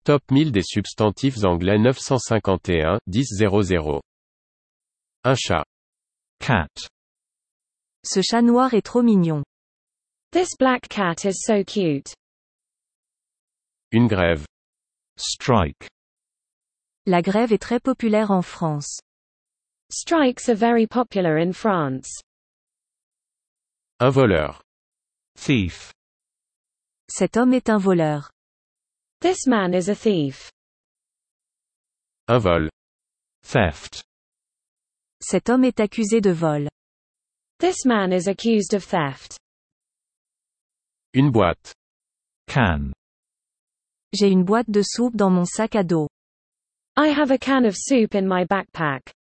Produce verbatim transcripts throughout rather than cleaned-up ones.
Top mille des substantifs anglais neuf cent cinquante et un, dix zéro zéro. Un chat. Cat. Ce chat noir est trop mignon. This black cat is so cute. Une grève. Strike. La grève est très populaire en France. Strikes are very popular in France. Un voleur. Thief. Cet homme est un voleur. This man is a thief. Un vol. Theft. Cet homme est accusé de vol. This man is accused of theft. Une boîte. Can. J'ai une boîte de soupe dans mon sac à dos. I have a can of soup in my backpack.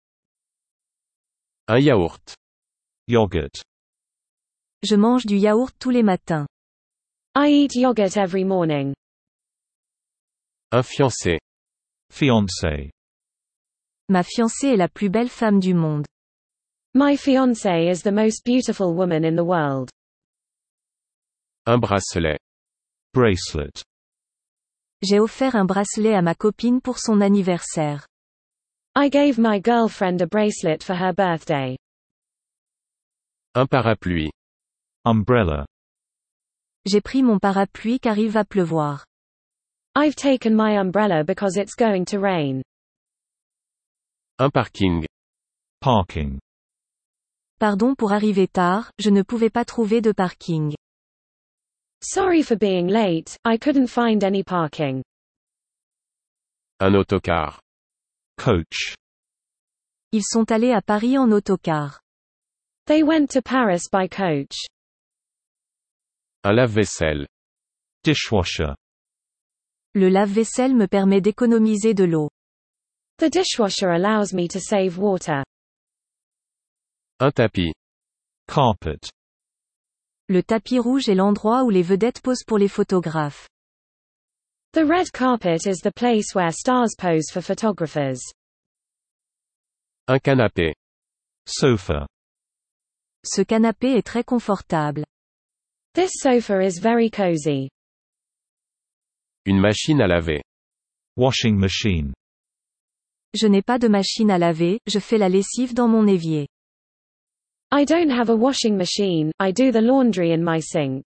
Un yaourt. Yogurt. Je mange du yaourt tous les matins. I eat yogurt every morning. Un fiancé. Fiancé. Ma fiancée est la plus belle femme du monde. My fiancée is the most beautiful woman in the world. Un bracelet. Bracelet. J'ai offert un bracelet à ma copine pour son anniversaire. I gave my girlfriend a bracelet for her birthday. Un parapluie. Umbrella. J'ai pris mon parapluie car il va pleuvoir. I've taken my umbrella because it's going to rain. Un parking. Parking. Pardon pour arriver tard, je ne pouvais pas trouver de parking. Sorry for being late, I couldn't find any parking. Un autocar. Coach. Ils sont allés à Paris en autocar. They went to Paris by coach. Un lave-vaisselle. Dishwasher. Le lave-vaisselle me permet d'économiser de l'eau. The dishwasher allows me to save water. Un tapis. Carpet. Le tapis rouge est l'endroit où les vedettes posent pour les photographes. The red carpet is the place where stars pose for photographers. Un canapé. Sofa. Ce canapé est très confortable. This sofa is very cozy. Une machine à laver. Washing machine. Je n'ai pas de machine à laver, je fais la lessive dans mon évier. I don't have a washing machine, I do the laundry in my sink.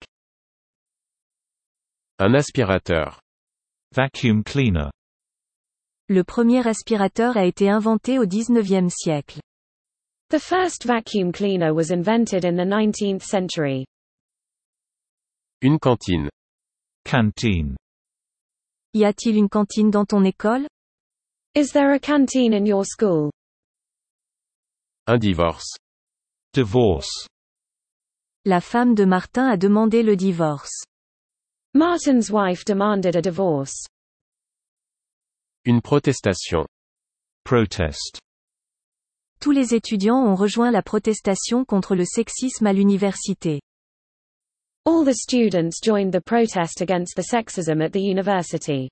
Un aspirateur. Vacuum cleaner. Le premier aspirateur a été inventé au dix-neuvième siècle. The first vacuum cleaner was invented in the nineteenth century. Une cantine. Canteen. Y a-t-il une cantine dans ton école? Is there a canteen in your school? Un divorce. Divorce. La femme de Martin a demandé le divorce. Martin's wife demanded a divorce. Une protestation. Protest. Tous les étudiants ont rejoint la protestation contre le sexisme à l'université. All the students joined the protest against the sexism at the university.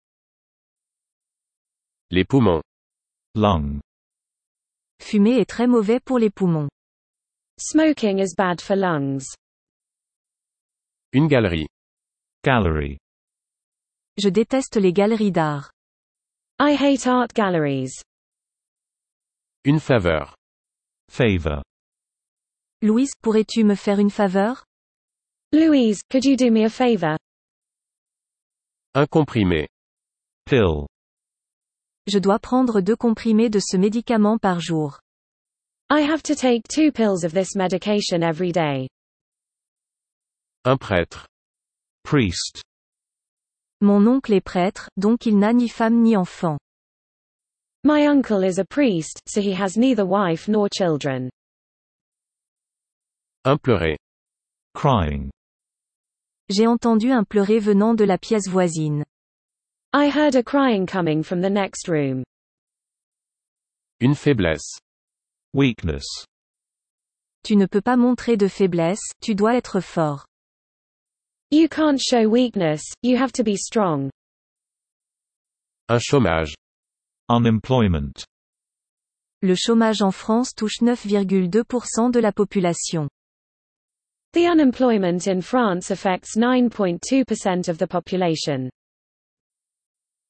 Les poumons. Lung. Fumer est très mauvais pour les poumons. Smoking is bad for lungs. Une galerie. Gallery. Je déteste les galeries d'art. I hate art galleries. Une faveur. Favor. Louise, pourrais-tu me faire une faveur? Louise, could you do me a favor? Un comprimé. Pill. Je dois prendre deux comprimés de ce médicament par jour. I have to take two pills of this medication every day. Un prêtre. Priest. Mon oncle est prêtre, donc il n'a ni femme ni enfant. My uncle is a priest, so he has neither wife nor children. Un pleurer. Crying. J'ai entendu un pleurer venant de la pièce voisine. I heard a crying coming from the next room. Une faiblesse. Weakness. Tu ne peux pas montrer de faiblesse, tu dois être fort. You can't show weakness, you have to be strong. Un chômage. Unemployment. Le chômage en France touche neuf virgule deux pour cent de la population. The unemployment in France affects nine point two percent of the population.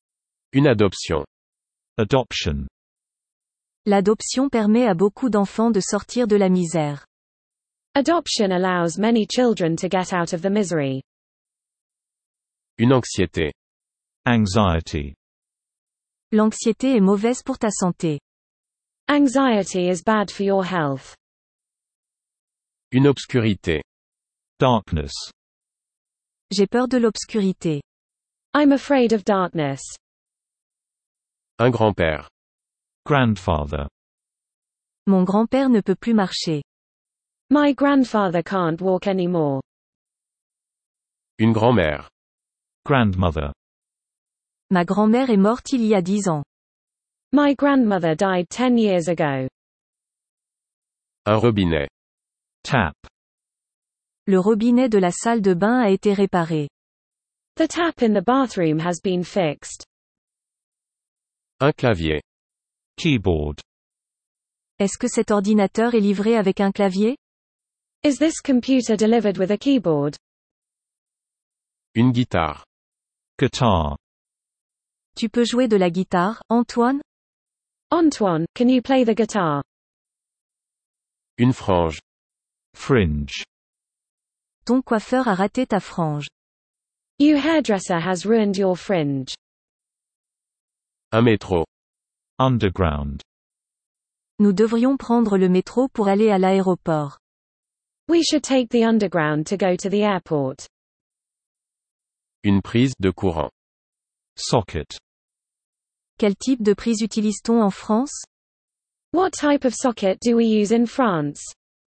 Une adoption. Adoption. L'adoption permet à beaucoup d'enfants de sortir de la misère. Adoption allows many children to get out of the misery. Une anxiété. Anxiety. L'anxiété est mauvaise pour ta santé. Anxiety is bad for your health. Une obscurité. Darkness. J'ai peur de l'obscurité. I'm afraid of darkness. Un grand-père. Grandfather. Mon grand-père ne peut plus marcher. My grandfather can't walk anymore. Une grand-mère. Grandmother. Ma grand-mère est morte il y a dix ans. My grandmother died ten years ago. Un robinet. Tap. Le robinet de la salle de bain a été réparé. The tap in the bathroom has been fixed. Un clavier. Keyboard. Est-ce que cet ordinateur est livré avec un clavier? Is this computer delivered with a keyboard? Une guitare. Guitar. Tu peux jouer de la guitare, Antoine? Antoine, can you play the guitar? Une frange. Fringe. Ton coiffeur a raté ta frange. Your hairdresser has ruined your fringe. Un métro. Underground. Nous devrions prendre le métro pour aller à l'aéroport. We should take the underground to go to the airport. Une prise de courant. Socket. Quel type de prise utilise-t-on en France? What type of socket do we use in France?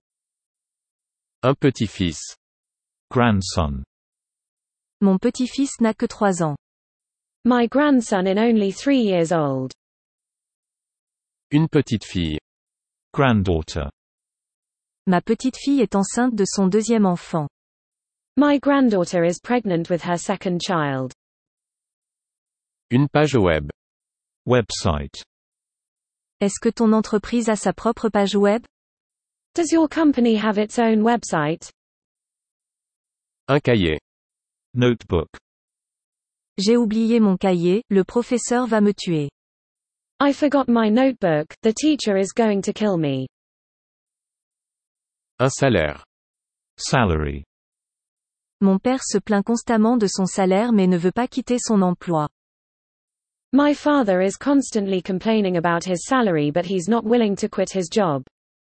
Un petit-fils. Grandson. Mon petit-fils n'a que trois ans. My grandson is only three years old. Une petite-fille. Granddaughter. Ma petite-fille est enceinte de son deuxième enfant. My granddaughter is pregnant with her second child. Une page web. Website. Est-ce que ton entreprise a sa propre page web? Does your company have its own website? Un cahier. Notebook. J'ai oublié mon cahier, le professeur va me tuer. I forgot my notebook, the teacher is going to kill me. Un salaire. Salary. Mon père se plaint constamment de son salaire mais ne veut pas quitter son emploi. My father is constantly complaining about his salary but he's not willing to quit his job.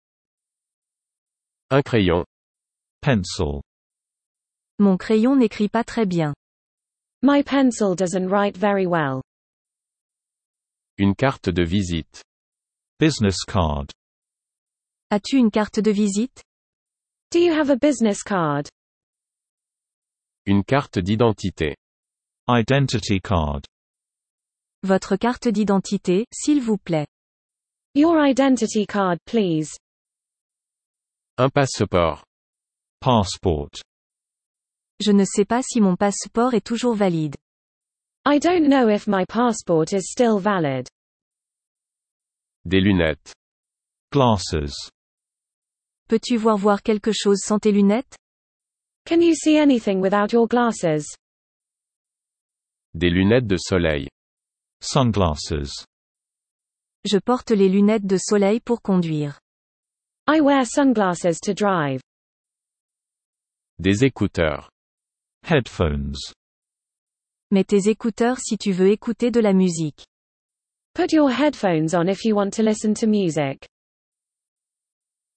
Un crayon. Pencil. Mon crayon n'écrit pas très bien. My pencil doesn't write very well. Une carte de visite. Business card. As-tu une carte de visite? Do you have a business card? Une carte d'identité. Identity card. Votre carte d'identité, s'il vous plaît. Your identity card, please. Un passeport. Passport. Je ne sais pas si mon passeport est toujours valide. I don't know if my passport is still valid. Des lunettes. Glasses. Peux-tu voir voir quelque chose sans tes lunettes? Can you see anything without your glasses? Des lunettes de soleil. Sunglasses. Je porte les lunettes de soleil pour conduire. I wear sunglasses to drive. Des écouteurs. Headphones. Mets tes écouteurs si tu veux écouter de la musique. Put your headphones on if you want to listen to music.